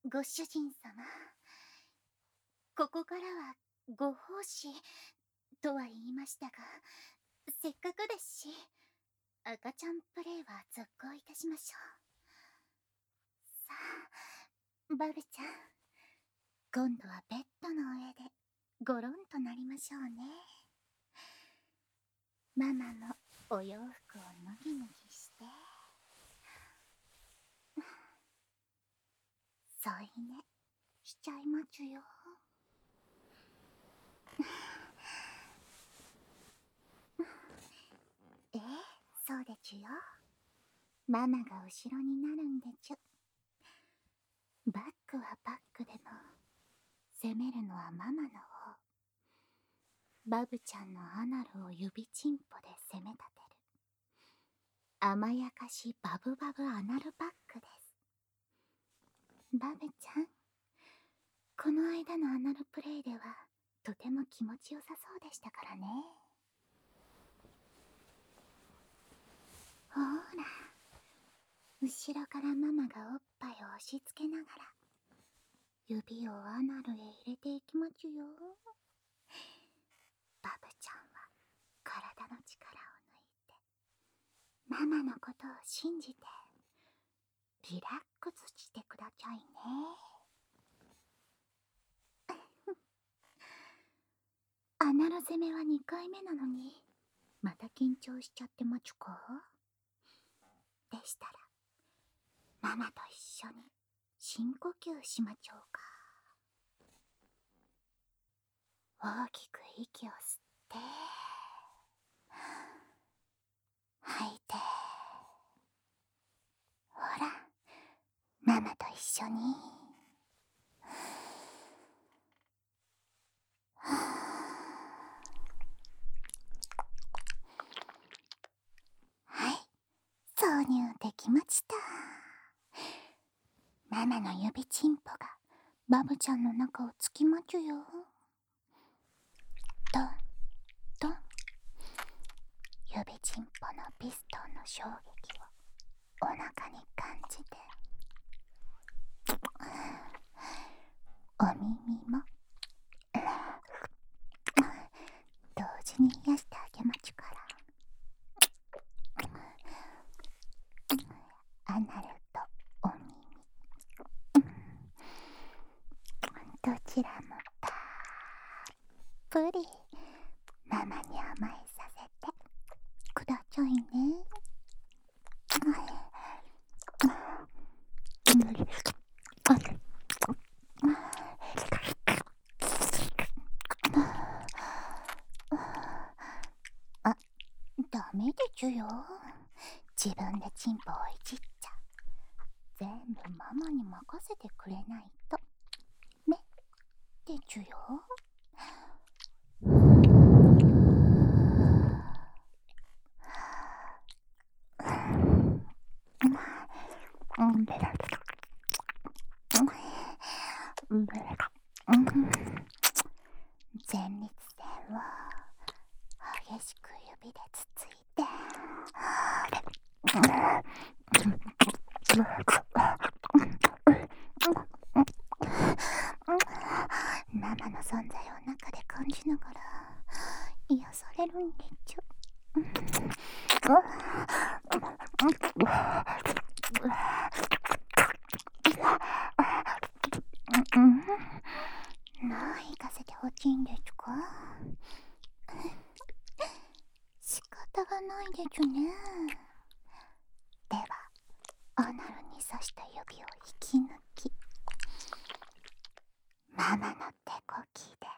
ご主人様、ここからはご奉仕とは言いましたが、せっかくですし、赤ちゃんプレイは続行いたしましょう。さあ、バルちゃん、今度はベッドの上でゴロンとなりましょうね。ママのお洋服を脱ぎ脱ぎして、添い寝しちゃいまちゅよ。そうでちゅよ。ママが後ろになるんでちゅ。バックはバックでも攻めるのはママの方。バブちゃんのアナルを指チンポで攻め立てる甘やかしバブバブアナルバックです。バブちゃん、この間のアナルプレイではとても気持ちよさそうでしたからね。ほら、後ろからママがおっぱいを押し付けながら指をアナルへ入れていきまちゅよ。バブちゃんは体の力を抜いてママのことを信じてリラックスしてくださいね。アナル攻めは2回目なのにまた緊張しちゃってまちゅか。でしたらママと一緒に深呼吸しまちょうか。大きく息を吸って吐いて、ほら、ママと一緒にはい、挿入できました。ママの指チンポがバブちゃんの中をつきまちゅよ。ドンドン、指チンポのピストンの衝撃をお腹に感じて、お耳も同時に癒してあげまちゅから。アナルとお耳、どちらもたっぷりママに甘えさせてくださいね。あ、ダメでちゅよ。自分でチンポをいじっちゃ全部ママに任せてくれないとねでちゅよ。前立腺を激しく指でつついてママの存在を中で感じながら癒されるんでちゅ。なあ、行かせてほしいんですか。仕方がないでちゅね。ではアナルに刺した指を引き抜き、ママの手こきで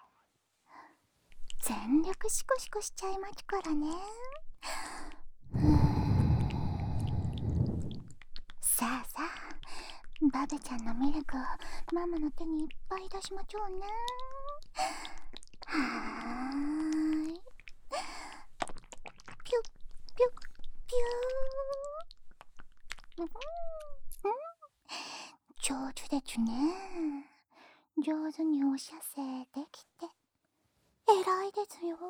全力シコシコしちゃいまちからね。さあさあ、バブちゃんのミルクをママの手にいっぱい出しまちょうね。はーい、ピュッピュッピュー。上手でちゅね。上手にお射精できて偉いですよ。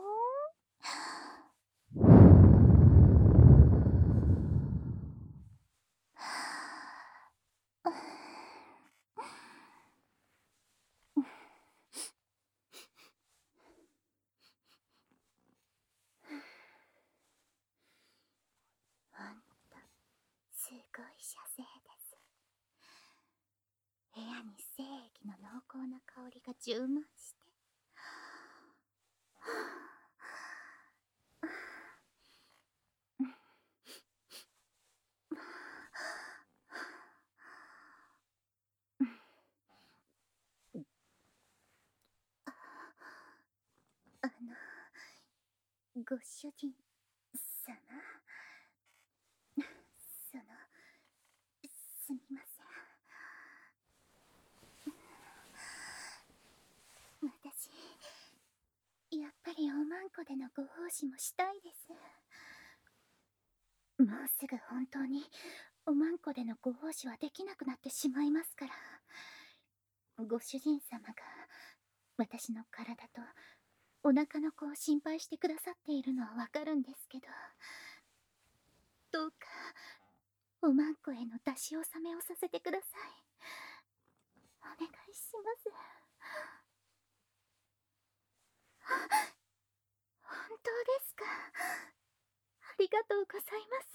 りが充満して、ご主人様、すみません。私、やっぱりおまんこでのご奉仕もしたいです。もうすぐ本当におまんこでのご奉仕はできなくなってしまいますから。ご主人様が私の体とお腹の子を心配してくださっているのはわかるんですけど、どうかおまんこへの出し納めをさせてください。お願いします。本当ですか。ありがとうございます。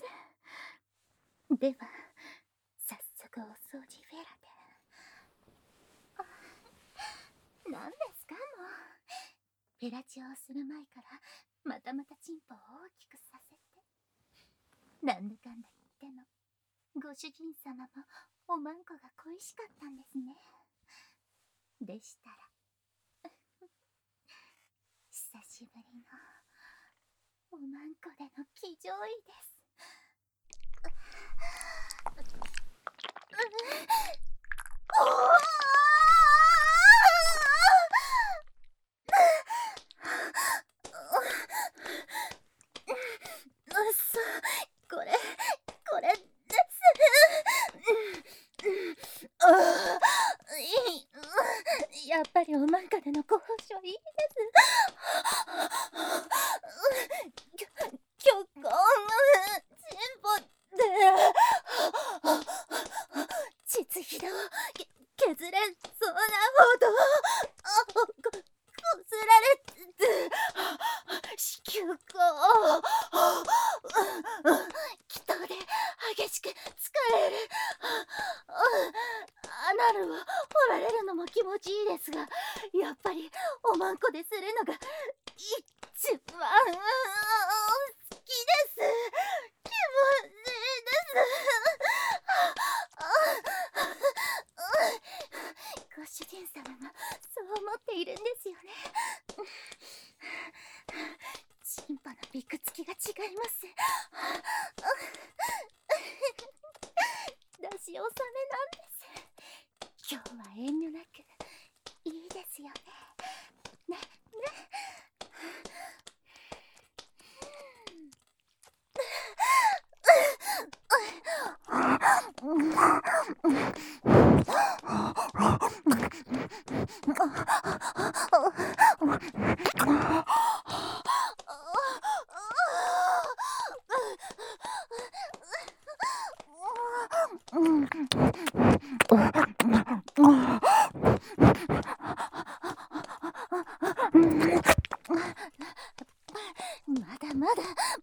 では早速お掃除フェラで。何ですかもう。フェラチオをする前からまたチンポを大きくさせて。なんだかんだ言ってもご主人様もおまんこが恋しかったんですね。でしたら久しぶりのおまんこでの騎乗位です。これですやっぱりおまんかでのご奉仕はいいです。結婚チンポで実費を削れそうなほどこすられて子宮口気筒で激しく疲れる。アナルを掘られるのも気持ちいいですが、やっぱりおまんこでするのが一番好きです。気持ちいいです。ご主人様もそう思っているんですよね。チンポのびくつきが違います。出し納めなんです。今日は遠慮なくいいですよね。ね。まだまだ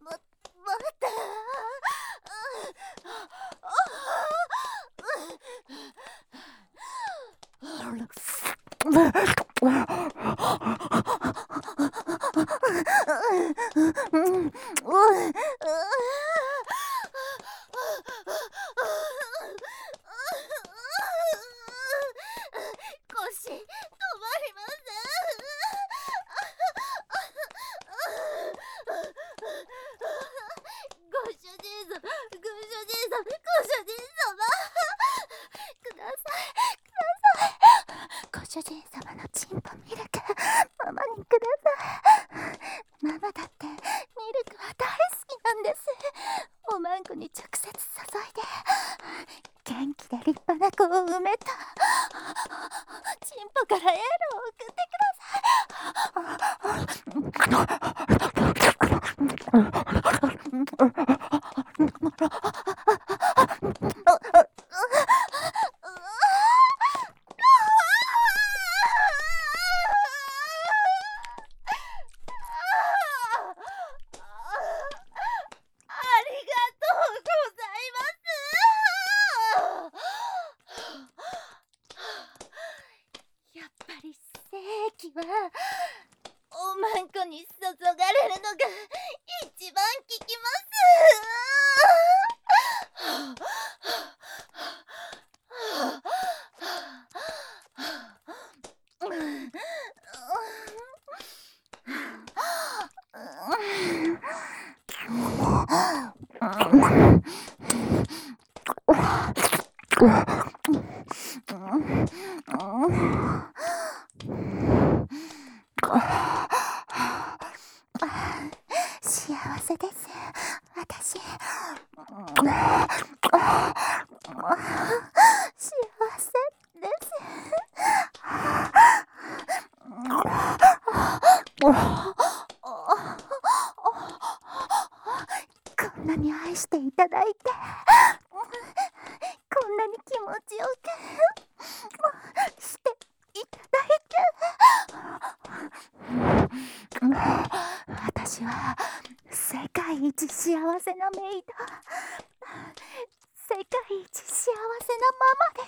腰止まりません。ご主人様ください。ご主人様のチンポミルクママにください。ママだってミルクは大好きなんです。おまんこに直接注いで元気で立派な子を産めたチンポからエールを送ってありがとうございます。やっぱりはおまんこに注がれるのが一番効きます。幸せです、私。幸せです。こんなに愛していただいて、こんなに気持ちよくしていただいて、私は世界一幸せなメイド、世界一幸せなママです。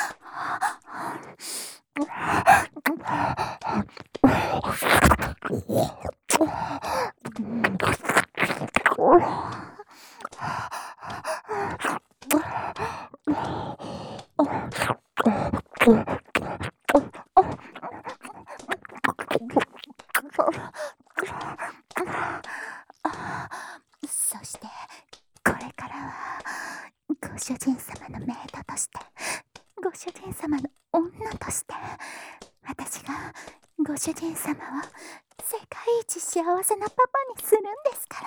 そしてこれからはご主人様のメイドとして、ご主人様の女として、私がご主人様を世界一幸せなパパにするんですから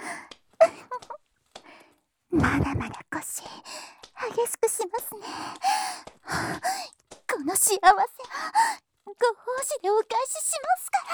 。まだまだ腰激しくしますね。この幸せはご奉仕でお返ししますから。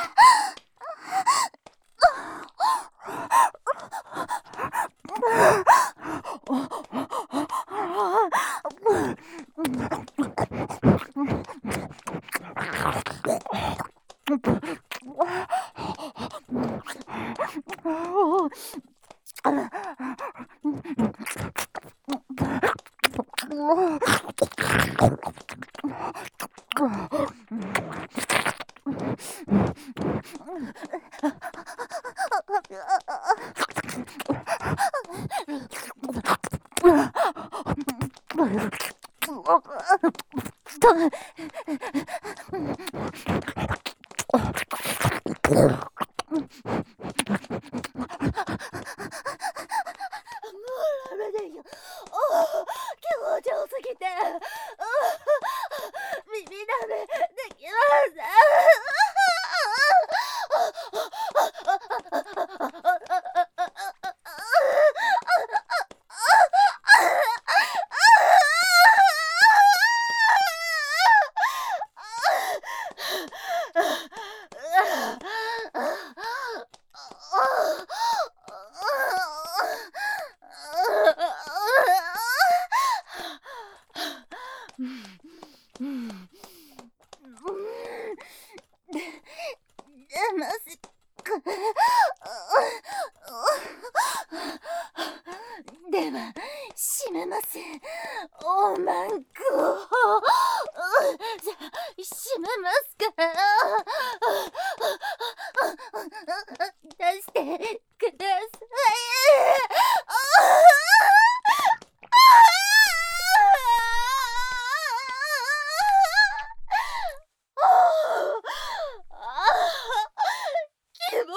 気持ちよすぎて耳ダメできますでは閉めます。おまんこじゃ閉めますから出してください。気持ちいいです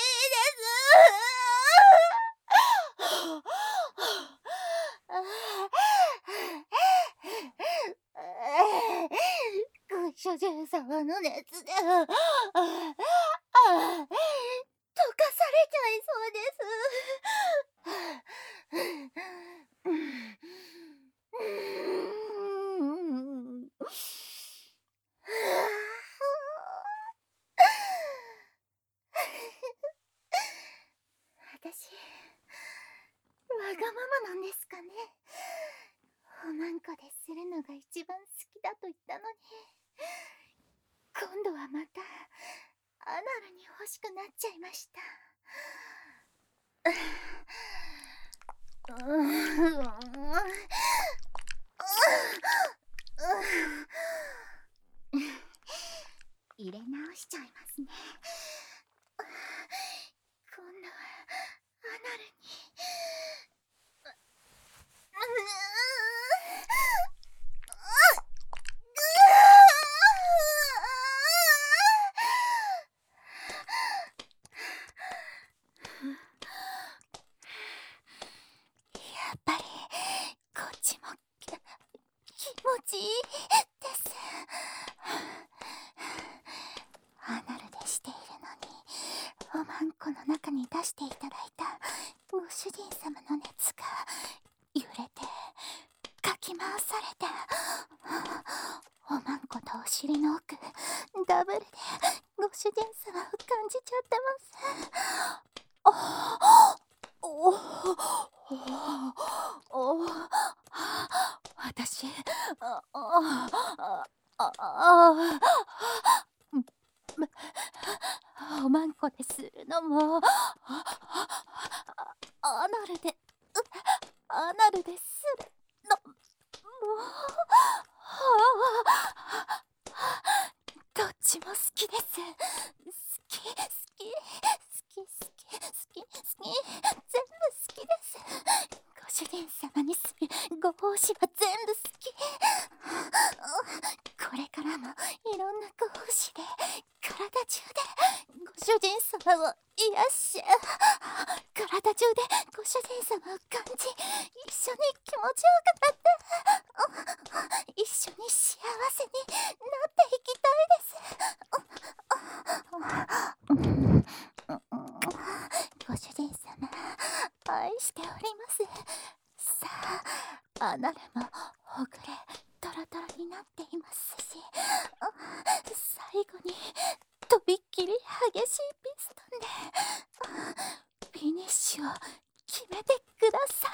ご主人様の熱で溶かされちゃいそうです。私わがままなんですかね。おまんこでするのが一番好きだと言ったのに、今度はまたアナルに欲しくなっちゃいました。入れ直しちゃいますね。今度はアナルに。やっぱりこっちも気持ちいいです。アナルでしているのにおまんこの中に出していただいたご主人様の熱が揺れてかき回されて、おまんことお尻の奥ダブルでご主人様を感じちゃってます。私、おまんこでするのもアナルで、アナルでするのもどっちも好きです。好き、好き、好き、好き、好き、好き、全部好きです。ご主人様にするご奉仕は全部好き。これからもいろんなご奉仕で体中でご主人様を癒し、体中でご主人様を感じ、一緒に気持ちよくなって一緒に幸せになっていきたいです。ご主人様、愛しております。さあ、アナルもほぐれトロトロになっていますし、最後にとびっきり激しいピストンでフィニッシュを決めてくださ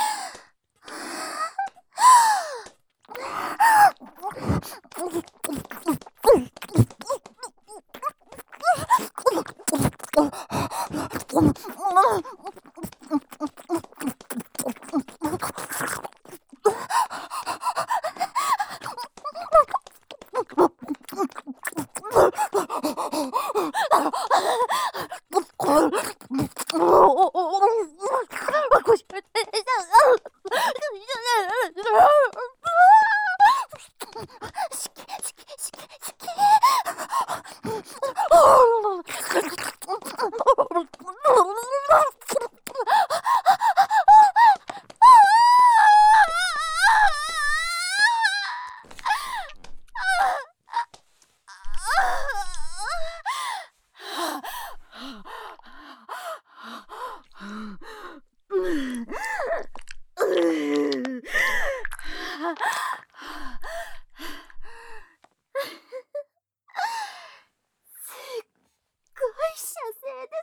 射精です。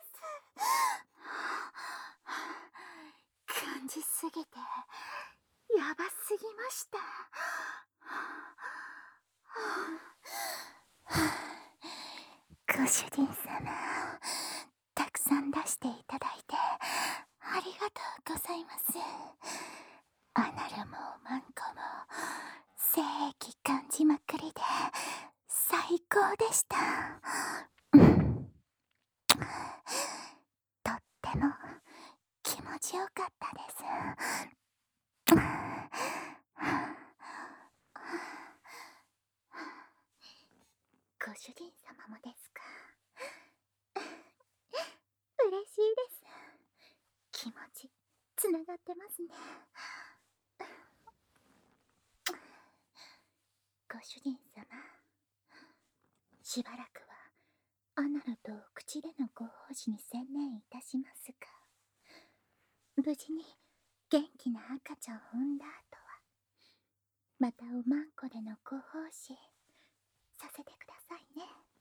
感じすぎてやばすぎました。ご主人様、たくさん出していただいてありがとうございます。アナルもマンコも精液感じまくりで最高でした。とっても気持ちよかったです。ご主人様もですか。嬉しいです。気持ちつながってますね。ご主人様、しばらくはアナルと口でのご奉仕に専念いたしますが、無事に元気な赤ちゃんを産んだ後はまたおまんこでのご奉仕させてくださいね。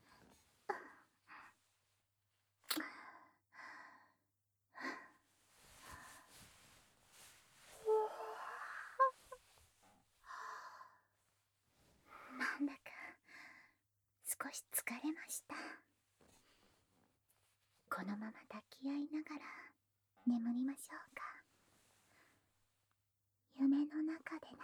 なんだか少し疲れました。このまま抱き合いながら眠りましょうか。夢の中で